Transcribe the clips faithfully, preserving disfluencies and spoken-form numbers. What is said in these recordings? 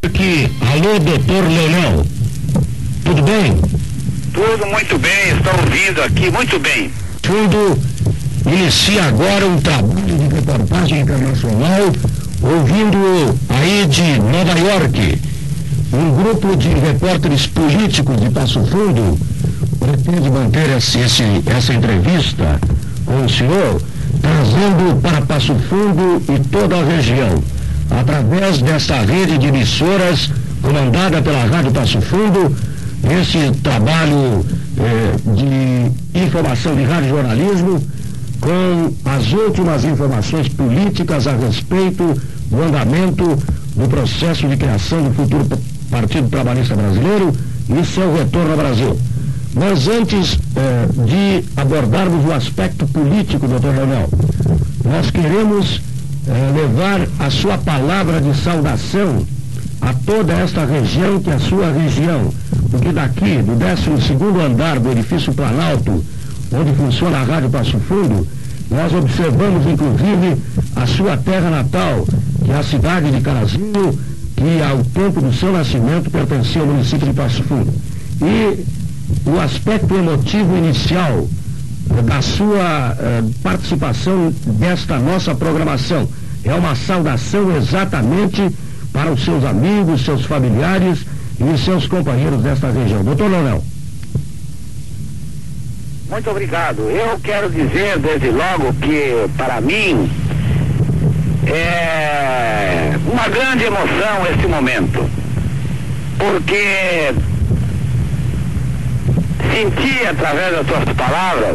Aqui, alô, doutor Leonel, tudo bem? Tudo muito bem, estou ouvindo aqui, muito bem. Fundo inicia agora um trabalho de reportagem internacional, ouvindo aí de Nova York. Um grupo de repórteres políticos de Passo Fundo pretende manter esse, esse, essa entrevista com o senhor, trazendo para Passo Fundo e toda a região, através dessa rede de emissoras comandada pela Rádio Passo Fundo, esse trabalho eh, de informação de rádio jornalismo com as últimas informações políticas a respeito do andamento do processo de criação do futuro Partido Trabalhista Brasileiro e seu retorno ao Brasil. Mas antes eh, de abordarmos o aspecto político, doutor Leonel, nós queremos eh, levar a sua palavra de saudação a toda esta região, que é a sua região, porque daqui, do décimo segundo andar do edifício Planalto, onde funciona a Rádio Passo Fundo, nós observamos inclusive a sua terra natal, que é a cidade de Carazinho, que ao tempo do seu nascimento pertencia ao município de Passo Fundo. E o aspecto emotivo inicial da sua eh, participação desta nossa programação é uma saudação exatamente para os seus amigos, seus familiares e seus companheiros desta região. Doutor Leonel. Muito obrigado. Eu quero dizer desde logo que, para mim, é uma grande emoção esse momento, porque senti através das suas palavras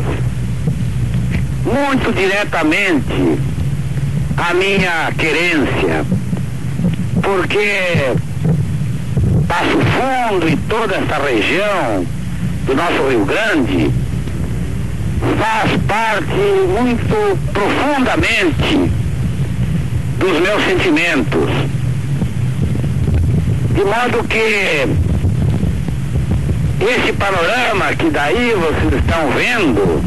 muito diretamente a minha querência, porque Passo Fundo e toda essa região do nosso Rio Grande faz parte muito profundamente dos meus sentimentos, de modo que esse panorama que daí vocês estão vendo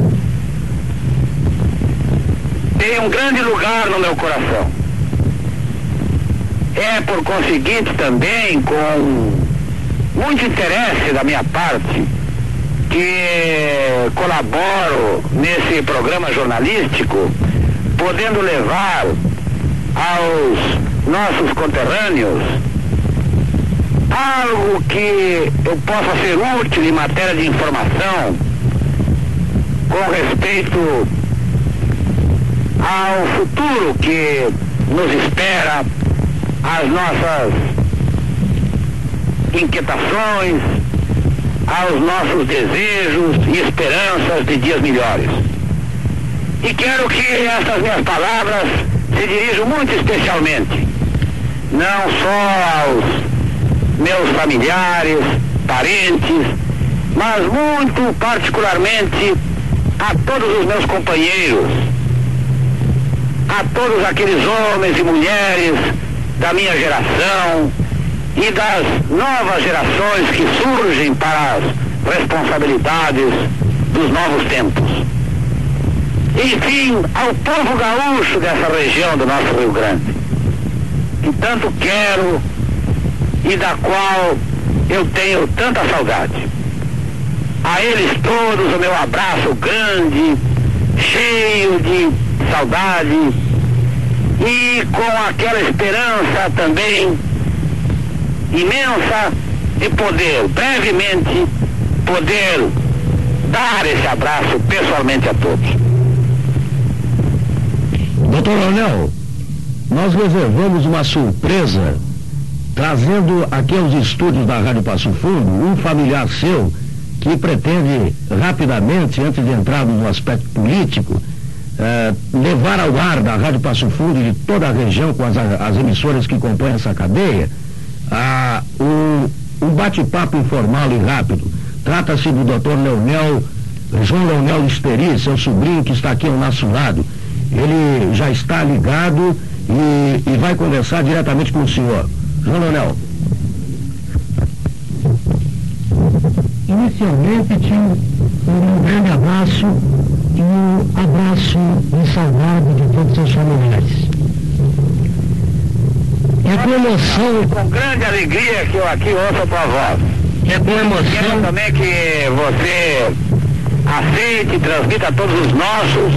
tem um grande lugar no meu coração. É por conseguinte também com muito interesse da minha parte que colaboro nesse programa jornalístico, podendo levar aos nossos conterrâneos algo que eu possa ser útil em matéria de informação com respeito ao futuro que nos espera, às nossas inquietações, aos nossos desejos e esperanças de dias melhores. E quero que essas minhas palavras se dirijam muito especialmente, não só aos meus familiares, parentes, mas muito particularmente a todos os meus companheiros, a todos aqueles homens e mulheres da minha geração e das novas gerações que surgem para as responsabilidades dos novos tempos. Enfim, ao povo gaúcho dessa região do nosso Rio Grande, que tanto quero e da qual eu tenho tanta saudade. A eles todos o meu abraço grande, cheio de saudade e com aquela esperança também imensa de poder, brevemente, poder dar esse abraço pessoalmente a todos. Doutor Leonel, nós reservamos uma surpresa, trazendo aqui aos estúdios da Rádio Passo Fundo um familiar seu que pretende rapidamente, antes de entrarmos no aspecto político, eh, levar ao ar da Rádio Passo Fundo e de toda a região, com as, as emissoras que compõem essa cadeia, a, um, um bate-papo informal e rápido. Trata-se do doutor Leonel, João Leonel Esteri, seu sobrinho que está aqui ao nosso lado. Ele já está ligado e, e vai conversar diretamente com o senhor. João Leonel. Inicialmente tinha um grande abraço e um abraço de saudade de todos os seus familiares. É com emoção. Com grande alegria que eu aqui ouço a tua voz. É com emoção. Quero também que você aceite e transmita a todos os nossos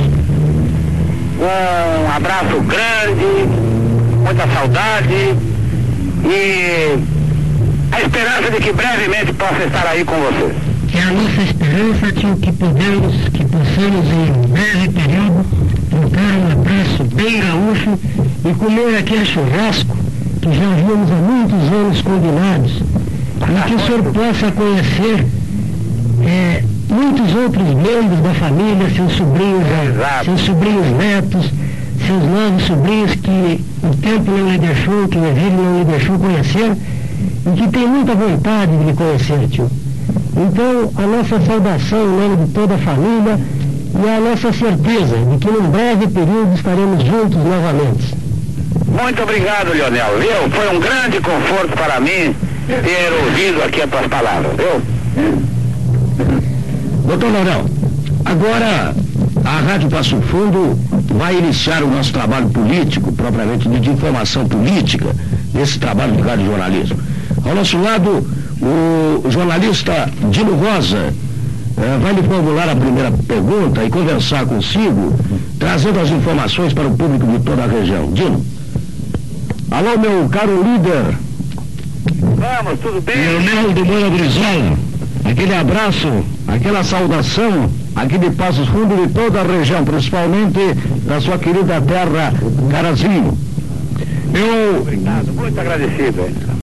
um abraço grande, muita saudade e a esperança de que brevemente possa estar aí com vocês. É a nossa esperança que, que, podemos, que possamos em breve período trocar um abraço bem gaúcho e comer aquele churrasco que já havíamos há muitos anos combinados e que o senhor possa conhecer é, muitos outros membros da família, seus sobrinhos, Exato. seus sobrinhos netos, seus novos sobrinhos que o tempo não lhe deixou, que o exílio não lhe deixou conhecer e que tem muita vontade de lhe conhecer, tio. Então, a nossa saudação em nome de toda a família e a nossa certeza de que num breve período estaremos juntos novamente. Muito obrigado, Leonel, viu? Foi um grande conforto para mim ter ouvido aqui as tuas palavras, viu? Doutor Leonel, agora a Rádio Passo Fundo vai iniciar o nosso trabalho político, propriamente de informação política, nesse trabalho de rádio jornalismo. Ao nosso lado, o jornalista Dino Rosa eh, vai lhe formular a primeira pergunta e conversar consigo, trazendo as informações para o público de toda a região. Dino. Alô, meu caro líder. Vamos, tudo bem? Leonel de Moura Brizola. Aquele abraço, aquela saudação aqui de Passos Fundo e de toda a região, principalmente da sua querida terra, Carazinho. Eu... Obrigado, muito agradecido.